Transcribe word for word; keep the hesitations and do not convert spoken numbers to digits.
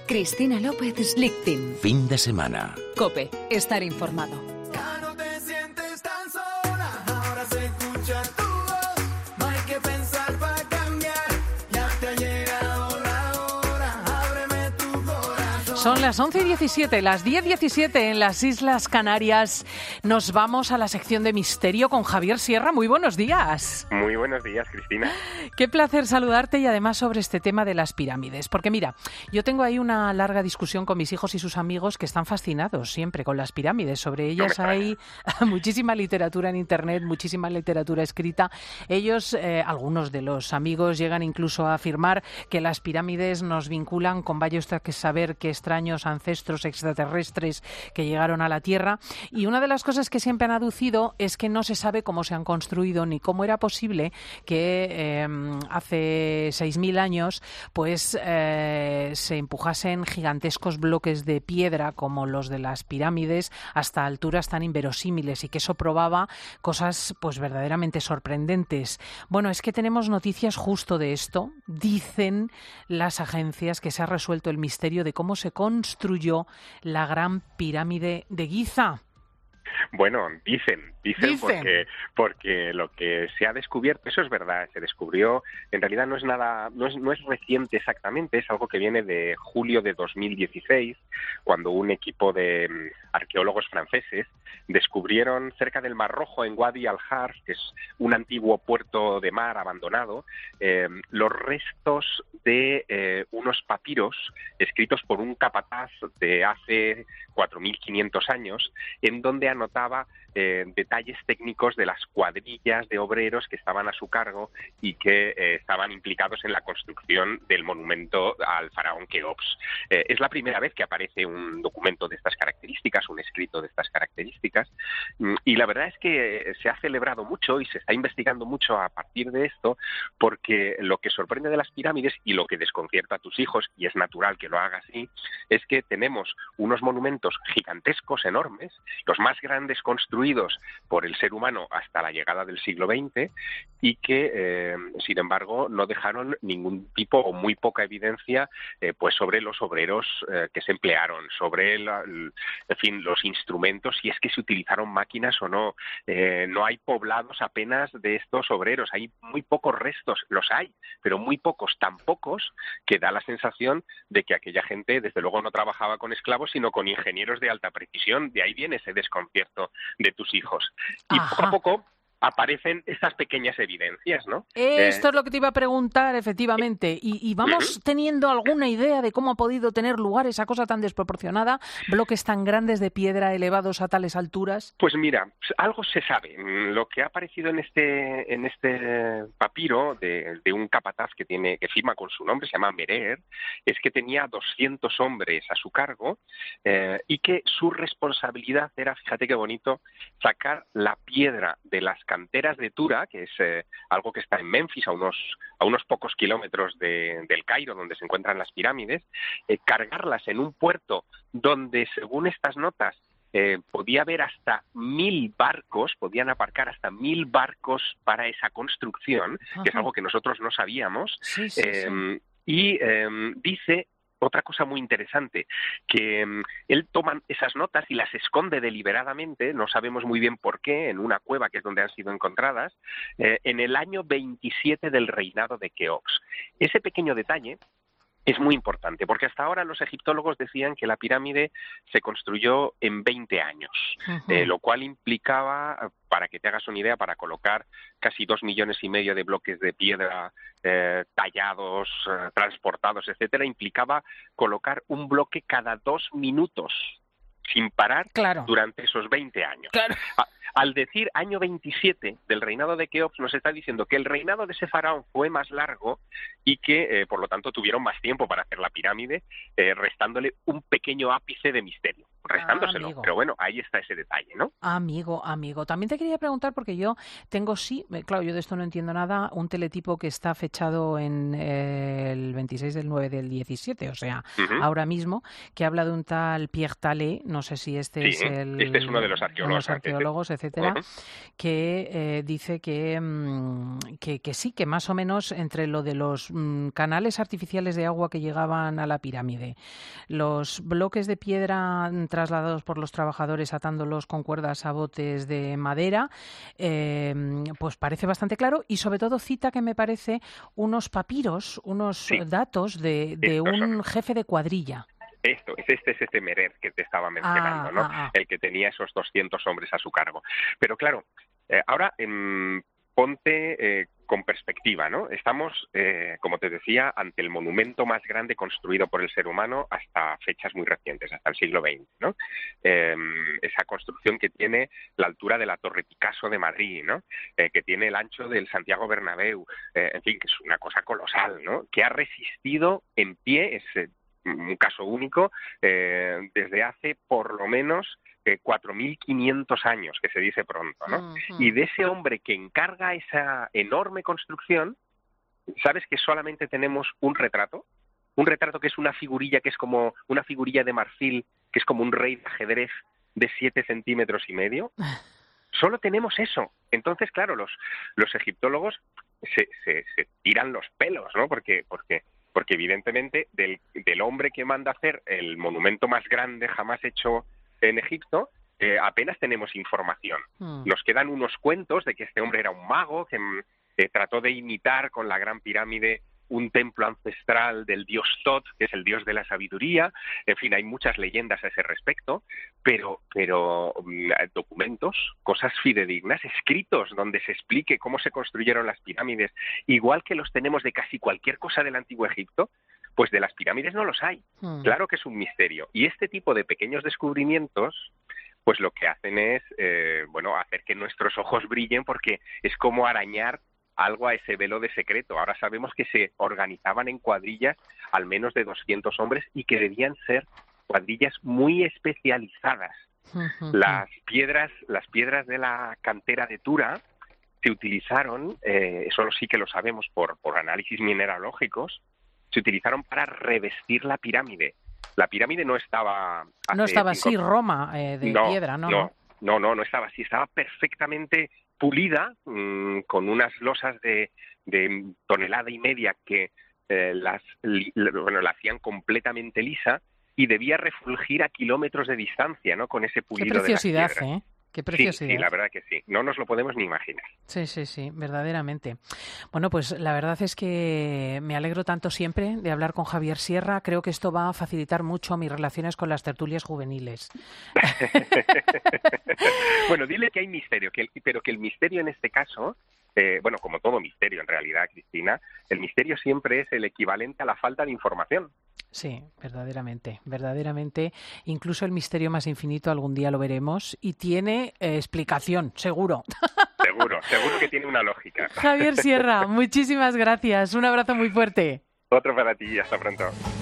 Cristina López Slichting. Fin de semana. COPE. Estar informado. Ya no te sientes tan sola, ahora se escucha tu voz. No hay que pensar para cambiar, ya te ha llegado la hora. Ábreme tu corazón. Son las once y diecisiete, las diez y diecisiete en las Islas Canarias. Nos vamos a la sección de misterio con Javier Sierra. Muy buenos días. Muy buenos días, Cristina. Qué placer saludarte y además sobre este tema de las pirámides. Porque mira, yo tengo ahí una larga discusión con mis hijos y sus amigos que están fascinados siempre con las pirámides. Sobre ellas hay muchísima literatura en Internet, muchísima literatura escrita. Ellos, eh, algunos de los amigos, llegan incluso a afirmar que las pirámides nos vinculan con varios que saber que extraños ancestros extraterrestres que llegaron a la Tierra. Y una de las cosas que siempre han aducido es que no se sabe cómo se han construido ni cómo era posible que eh, hace seis mil años pues eh, se empujasen gigantescos bloques de piedra como los de las pirámides hasta alturas tan inverosímiles y que eso probaba cosas pues verdaderamente sorprendentes. Bueno, es que tenemos noticias justo de esto. Dicen las agencias que se ha resuelto el misterio de cómo se construyó la Gran Pirámide de Giza. Bueno, dicen, dicen, Dicen. porque porque lo que se ha descubierto, eso es verdad, se descubrió, en realidad no es nada, no es, no es reciente exactamente, es algo que viene de julio de dos mil dieciséis, cuando un equipo de mm, arqueólogos franceses descubrieron cerca del Mar Rojo, en Wadi al-Har, que es un antiguo puerto de mar abandonado, eh, los restos de eh, unos papiros escritos por un capataz de hace cuatro mil quinientos años, en donde anotaba eh, detalles técnicos de las cuadrillas de obreros que estaban a su cargo y que eh, estaban implicados en la construcción del monumento al faraón Keops. Eh, es la primera vez que aparece un documento de estas características, un escrito de estas características, y la verdad es que se ha celebrado mucho y se está investigando mucho a partir de esto, porque lo que sorprende de las pirámides y lo que desconcierta a tus hijos, y es natural que lo haga así, es que tenemos unos monumentos gigantescos, enormes, los más grandes construidos por el ser humano hasta la llegada del siglo veinte, y que, eh, sin embargo, no dejaron ningún tipo o muy poca evidencia eh, pues sobre los obreros eh, que se emplearon, sobre la, el, en fin, los instrumentos, si es que se utilizaron máquinas o no. Eh, no hay poblados apenas de estos obreros, hay muy pocos restos, los hay, pero muy pocos, tan pocos que da la sensación de que aquella gente, desde luego, no trabajaba con esclavos, sino con ingenieros de alta precisión. De ahí viene ese desconcierto de tus hijos. Y Ajá. poco a poco aparecen estas pequeñas evidencias, ¿no? Esto Eh, es lo que te iba a preguntar, efectivamente. Y, y vamos teniendo alguna idea de cómo ha podido tener lugar esa cosa tan desproporcionada, bloques tan grandes de piedra elevados a tales alturas. Pues mira, algo se sabe. Lo que ha aparecido en este en este papiro de, de un capataz que tiene que firma con su nombre, se llama Merer, es que tenía doscientos hombres a su cargo eh, y que su responsabilidad era, fíjate qué bonito, sacar la piedra de las canteras de Tura, que es eh, algo que está en Memphis, a unos a unos pocos kilómetros de, del Cairo, donde se encuentran las pirámides, eh, cargarlas en un puerto donde, según estas notas, Eh, podía haber hasta mil barcos, podían aparcar hasta mil barcos para esa construcción, Ajá. que es algo que nosotros no sabíamos. Sí, sí, eh, sí. Y eh, dice otra cosa muy interesante, que um, él toma esas notas y las esconde deliberadamente, no sabemos muy bien por qué, en una cueva que es donde han sido encontradas, eh, en el año veintisiete del reinado de Keops. Ese pequeño detalle es muy importante, porque hasta ahora los egiptólogos decían que la pirámide se construyó en veinte años, Ujú. eh, lo cual implicaba, para que te hagas una idea, para colocar casi dos millones y medio de bloques de piedra eh, tallados, eh, transportados, etcétera, implicaba colocar un bloque cada dos minutos, sin parar, Claro. durante esos veinte años. Claro. A- Al decir año veintisiete del reinado de Keops, nos está diciendo que el reinado de ese faraón fue más largo y que, eh, por lo tanto, tuvieron más tiempo para hacer la pirámide, eh, restándole un pequeño ápice de misterio. restándoselo. Ah, amigo. Pero bueno, ahí está ese detalle, ¿no? Amigo, amigo. También te quería preguntar, porque yo tengo, sí, eh, claro, yo de esto no entiendo nada, un teletipo que está fechado en eh, el veintiséis del nueve del diecisiete, o sea, Uh-huh. ahora mismo, que habla de un tal Pierre Tallet, no sé si este Sí, es el... este es uno de los arqueólogos unos arqueólogos, etcétera, Uh-huh. que eh, dice que, mm, que, que sí, que más o menos entre lo de los mm, canales artificiales de agua que llegaban a la pirámide, los bloques de piedra mm, trasladados por los trabajadores atándolos con cuerdas a botes de madera, eh, pues parece bastante claro, y sobre todo cita, que me parece, unos papiros, unos Sí. datos de, de Estos son. un jefe de cuadrilla. Esto, es este es este Merer que te estaba mencionando, Ah, ¿no? ah, ah. El que tenía esos doscientos hombres a su cargo. Pero claro, eh, ahora em, ponte eh, con perspectiva, ¿no? Estamos, eh, como te decía, ante el monumento más grande construido por el ser humano hasta fechas muy recientes, hasta el siglo veinte, ¿no? Eh, esa construcción que tiene la altura de la Torre Picasso de Madrid, ¿no? Eh, que tiene el ancho del Santiago Bernabéu, eh, en fin, que es una cosa colosal, ¿no? Que ha resistido en pie, es un caso único, eh, desde hace por lo menos eh, cuatro mil quinientos años, que se dice pronto, ¿no? Uh-huh. Y de ese hombre que encarga esa enorme construcción, ¿sabes que solamente tenemos un retrato? Un retrato que es una figurilla, que es como una figurilla de marfil, que es como un rey de ajedrez de siete centímetros y medio. Solo tenemos eso. Entonces, claro, los, los egiptólogos se, se, se tiran los pelos, ¿no? Porque, porque, porque evidentemente del, del hombre que manda hacer el monumento más grande jamás hecho en Egipto, eh, apenas tenemos información. Mm. Nos quedan unos cuentos de que este hombre era un mago, que eh, trató de imitar con la Gran Pirámide un templo ancestral del dios Tot, que es el dios de la sabiduría. En fin, hay muchas leyendas a ese respecto, pero, pero mm, documentos, cosas fidedignas, escritos donde se explique cómo se construyeron las pirámides, igual que los tenemos de casi cualquier cosa del Antiguo Egipto, pues de las pirámides no los hay. Mm. Claro que es un misterio. Y este tipo de pequeños descubrimientos, pues lo que hacen es, eh, bueno, hacer que nuestros ojos brillen, porque es como arañar algo a ese velo de secreto. Ahora sabemos que se organizaban en cuadrillas al menos de doscientos hombres y que debían ser cuadrillas muy especializadas. Uh-huh. Las piedras, las piedras de la cantera de Tura se utilizaron, eh, eso sí que lo sabemos por, por análisis mineralógicos, se utilizaron para revestir la pirámide. La pirámide no estaba... No hace estaba cinco- así Roma eh, de no, piedra, ¿no? No, no, no, no estaba así. Estaba perfectamente pulida, mmm, con unas losas de, de tonelada y media que eh, las, li, bueno, la hacían completamente lisa, y debía refulgir a kilómetros de distancia, ¿no? Con ese Qué pulido de las preciosidad, piedras. ¿eh? Qué Sí, preciosidad. sí, la verdad que sí. No nos lo podemos ni imaginar. Sí, sí, sí, verdaderamente. Bueno, pues la verdad es que me alegro tanto siempre de hablar con Javier Sierra. Creo que esto va a facilitar mucho mis relaciones con las tertulias juveniles. Bueno, dile que hay misterio, que el, pero que el misterio en este caso, eh, bueno, como todo misterio en realidad, Cristina, el misterio siempre es el equivalente a la falta de información. Sí, verdaderamente, verdaderamente. Incluso el misterio más infinito algún día lo veremos y tiene eh, explicación, seguro. Seguro, seguro que tiene una lógica. Javier Sierra, muchísimas gracias. Un abrazo muy fuerte. Otro para ti, hasta pronto.